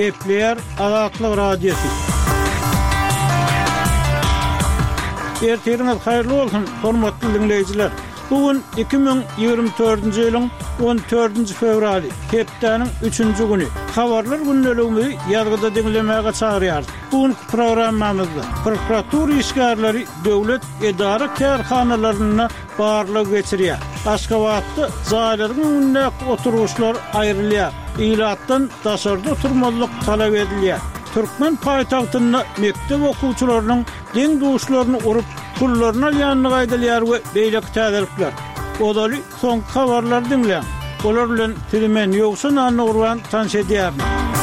Kepler Azatlyk Radiosu. Erteriňiz haýyrly bolsun, hormatly dinleýijiler. Bugün 2024-nji ýylyň 14-nji fevraly, hepdeniň 3-nji güni. Habarlar günnäligini ýazgyda dinlemäge çagyrýar. Bugün programmamyzda prokuratura işgärleri döwlet edara kärhanalaryna barlyk geçirýär. Aşgabatda zaýlaryň önünde oturuşlar aýrylýar. İlatdan daşarda oturmalyk talap edilýär. Türkmen paýtagtyna mektep okuwçylarynyň deň duşlaryny urup pullaryny alýanyny gaýdalýar we beýlek täzelikler. Odaly soňky habarlar dinleýän. Olar bilen Tilmen ýoksa nany urwan tanış edýär.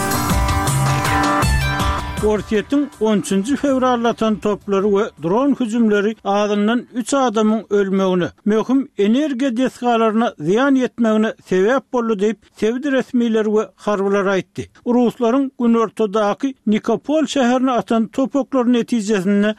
Ortiýetiň 13-nji fevrallatan toplary we dron hüjümleri adından 3 adamyň ölmegine, möhüm energiýa deskalaryna ziýan ýetmegine sebäp boldy diýip Sewdi resmiýleri we harbylar aýtdy. Ruslaryň günortadaky Nikopol şäherine atan topoklaryň netijesinde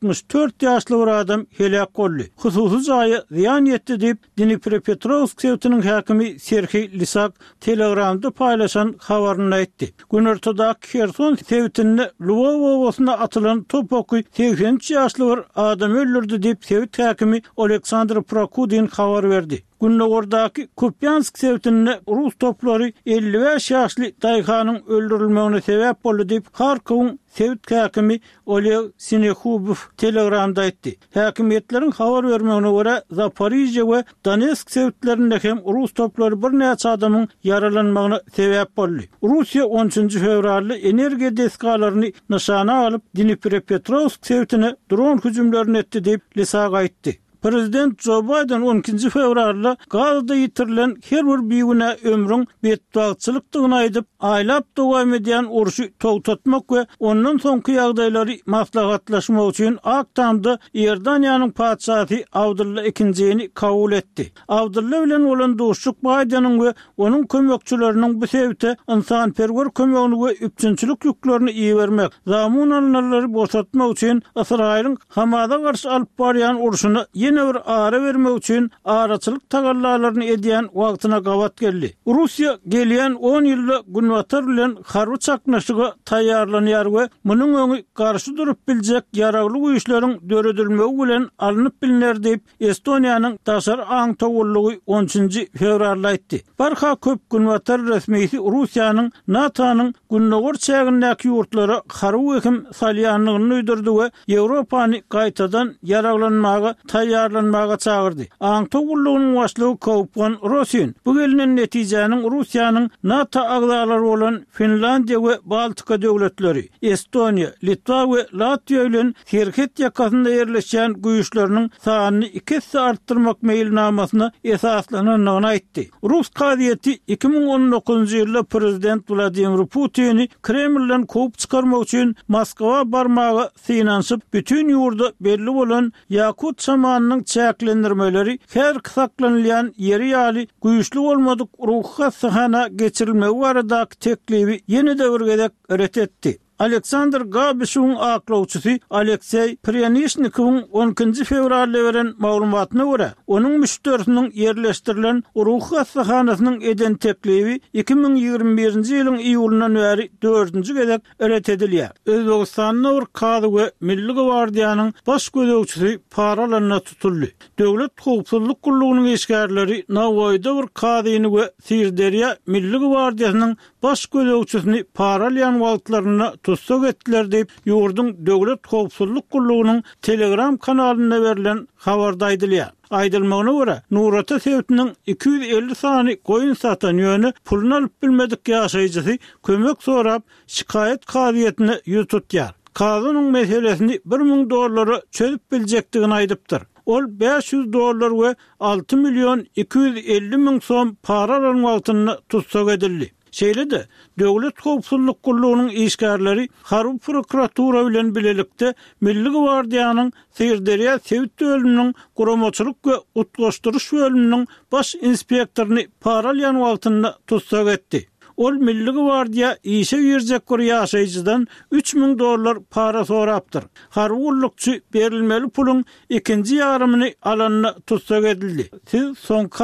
64 ýaşly bir adam helak boldy. Hususy jaýy ziýan ýetdi diýip Dnipropetrovsk şäheriniň häkimi Serhiy Lisak Telegramda paýlaşan habaryny aýtdy. Günortadaky Kherson şäherinde Lvov obasına atılan topoky 80 ýaşly bir adam öldürdi diýip Sewit häkimi Oleksandr Prokudin habar berdi. Günnogordaky Kupyansk şäherinde Rus toplary 55 ýaşly daýhanyň öldürilmegine sebäp boldy diýip Harkowyň Sewit häkimi Oleg Sinekhubow Telegramda aýtdy. Häkimetleriň habar bermegine görä Zaporizhia we Donetsk şäherlerinde hem Rus toplary bir näçe adamyň yaralanmagyna sebäp boldy. Russiýa 13-nji fevralda energiýa deskalaryny nişana alyp Dnipropetrovsk şäherine dron hüjümlerini etdi diýip Lisak aýtdy. Prezident Joe Biden 12-nji fevralda Gazada ýitirilen her bir biýüne ömrüň betbagçylykdygyny aýdyp, aýlap dowam edýän uruşy togtatmak we ondan soňky ýagdaýlary maslahatlaşmak üçin Aktamda Ýerdaniýanyň padşahy Abdullah II-ni kabul etdi. Abdullah bilen bolan dostluk Bidenyň we onuň kömekçileriniň bu sebäpde insanperwer kömegini we üpçünçilik ýüklerini iýermek, zamanlary bosatmak üçin Israýlyň Hamada garşy alyp barýan uruşyny ýene bir ara bermek üçin araçylyk tagallalaryny edýän wagtyna gawat geldi. Russiýa gelýän 10 ýylda Günwatar bilen harby çaknaşyga taýýarlanýar we munyň öňi garşy durup biljek ýaragly güýçleriň döredilmegi bilen alınıp bilinär diýip Estoniýanyň daşar aň togullugy 13-nji fevralda aýtdy. Barha köp Günwatar resmiýeti Russiýanyň NATO'nyň Günnogor çägindäki ýurtlary harby hem salýanlygyny uýdurdy we Ýewropany gaýtadan yaraglanmaga taýýarlanmaga çagyrdy. Aň togullugynyň başlygy Kopon Rosin bu gelinen netijäniň Russiýanyň NATO agzalary bolan Finlandiýa we Baltika döwletleri, Estoniýa, Litwa we Latviýa bilen Serhet ýakasynda ýerleşen güýçleriniň sanyny 2 artdyrmak meýilnamasyna esaslananyny aýtdy. Rus gazieti 2019-njy ýylda prezident Vladimir Putin'i Kremlden kopup çykarmak üçin Moskwa barmagy synanşyp bütün ýurda belli bolan Yakut şamanynyň çäklendirmeleri her saklanylýan ýeri ýaly güýçli bolmadyk ruhha sahana geçirilmegi baradaky teklibi ýene-de bir gezek ret etdi. Aleksandr Gabyshyň aklawçysy Aleksey Pryanishnikovň 12-nji fevralda beren maglumatyna görä, onuň müşterisiniň ýerleşdirilen ruh hastahanasynyň eden teklibi 2021-nji ýylyň iýulundan bäri 4-nji gezek ret edilýär. Özbegistanyň bir kady we Milli Gwardiýanyň baş gözegçisi paralarına tutuldy. Döwlet howpsuzlyk gullugynyň eşgärleri Navoýda bir kadyny we Sirderýa Milli Gwardiýasynyň baş gözegçisini paralyan wagtlaryna tutsak etdiler diýip ýurdun döwlet howpsuzlyk gullugynyň Telegram kanalynda berilen habarda aýdylýar. Aýdylmagyna görä, Nurata Sewitiniň 250 sany goýun satan ýöne pulunu alyp bilmedik ýaşaýjysy kömek sorap şikaýet kaziýetine ýüz tutýar. Kazynyň meselesini $1000 çözüp biljekdigini aýdypdyr. Ol $500 we 6 milyon 250 min soň para alan wagtyny tutsak edildi. Şeýle-de döwlet howpsuzlyk gullugynyň işgärleri harby prokuratura bilen bilelikde Milli Gwardiýanyň Sirderýa Sewit bölüminiň guramaçylyk we utgaşdyryş bölüminiň baş inspektoryny para alýan wagtyny tutsak etdi. Ol Milli Gwardiýa işe ýerjek bir ýaşaýjydan $3000 para sorapdyr. Harby gullukçy berilmeli pulun ikinji ýarymyny alanyna tutsak edildi. Siz soň